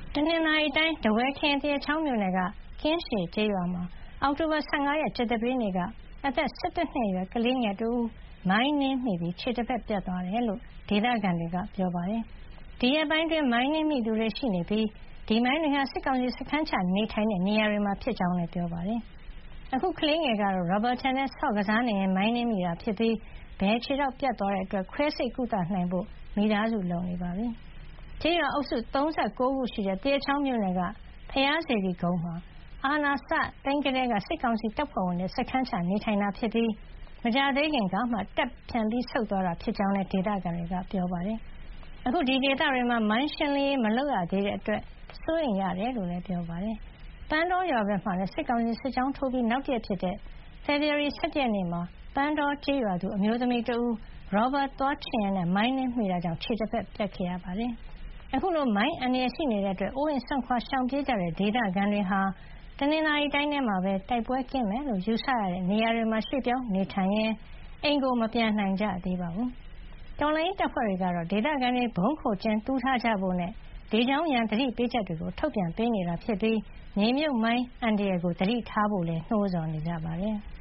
တနင်္သာရီတိုင်း၊ ထားဝယ်ခရိုင်၊ သရက်ချောင်းမြို့နယ်က ကင်းရှည်ကျေးရွာမှာအောက်တိုဘာ ၁၅ ရက် ကြာသပတေးနေ့က အသက် ၁၁ နှစ်အရွယ် ကလေးငယ်တဦး မိုင်းနင်းမိပြီး ခြေတဖက်ပြတ်သွားတယ်လို့ ဒေသခံတွေက ပြောပါတယ်။ ဒီရက်ပိုင်းအတွင်း မိုင်းနင်းမိသူတွေရှိနေပြီး ဒီမိုင်းတွေဟာ စစ်ကောင်စီစခန်းချနေထိုင်တဲ့နေရာတွေမှာဖြစ်ကြောင်းလည်း ပြောပါတယ်။ အခု ကလေးငယ်ကတော့ ရာဘာခြံထဲဆော့ကစားနေရင်း မိုင်းနင်းမိတာဖြစ်ပြီး ဘယ်ခြေထောက်ပြတ်သွားတဲ့အတွက် ခွဲစိတ်ကုသနိုင်ဖို့ မိသားစုလုပ်နေပါပြီ။ ကျေးရွာအုပ်စု ၃၉ ခုရှိတဲ့ သရက်ချောင်းမြို့နယ်က ဘုရားစေတီကုန်းမှာ အာဏာစသိမ်းကတည်းက စစ်ကောင်စီတပ်ဖွဲ့ဝင်တွေ စခန်းချနေထိုင်တာဖြစ်ပြီး မကြာသေးခင်ကမှ တပ်ပြန်ဆုတ်သွားတာဖြစ်ကြောင်းလည်း ဒေသခံတွေက ပြောပါတယ်။ အခု ဒီဒေသတွေမှာ မိုင်းရှင်းလင်းရေးမလုပ်ရသေးတဲ့အတွက် စိုးရိမ်ရတယ်လို့လည်း ပြောပါတယ်။ ပန်းတောရွာဘက်မှာလည်း စစ်ကောင်စီစစ်ကြောင်းထိုးပြီး နောက်တရက်ဖြစ်တဲ့ ဖေဖေါ်ဝါရီ ၁၁ ရက်နေ့မှာ ပန်းတောကျေးရွာသူ အမျိုးသမီးတဦး ရာဘာသွားခြစ်ရင်း မိုင်းနင်းမိတာကြောင့် ခြေတဖက်ပြတ်ခဲ့ရပါတယ်။ အခုလို မိုင်းအန္တရာယ်ရှိနေတာကြောင့် အိုးအိမ်စွန့်ခွါရှောင်ပြေးကြတဲ့ ဒေသခံတွေဟာ တနင်္သာရီတိုင်းထဲမှာပဲ တိုက်ပွဲကင်းမယ်လို့ ယူဆရတဲ့နေရာတွေမှာ ရွှေ့ပြောင်းနေထိုင်ရင်း အိမ်မပြန်နိုင်ကြသေးပါဘူး။ တော်လှန်ရေးတပ်ဖွဲ့တွေကတော့ ဒေသခံတွေ ဗုံးခိုကျင်းတူးထားကြဖို့နဲ့ လေကြောင်းရန်သတိပေးချက်တွေ ထုတ်ပြန်ပေးနေတာဖြစ်ပြီး မြေမြှုပ်မိုင်းအန္တရာယ်ကို သတိထားဖို့လည်း နှိုးဆော်နေကြပါတယ်။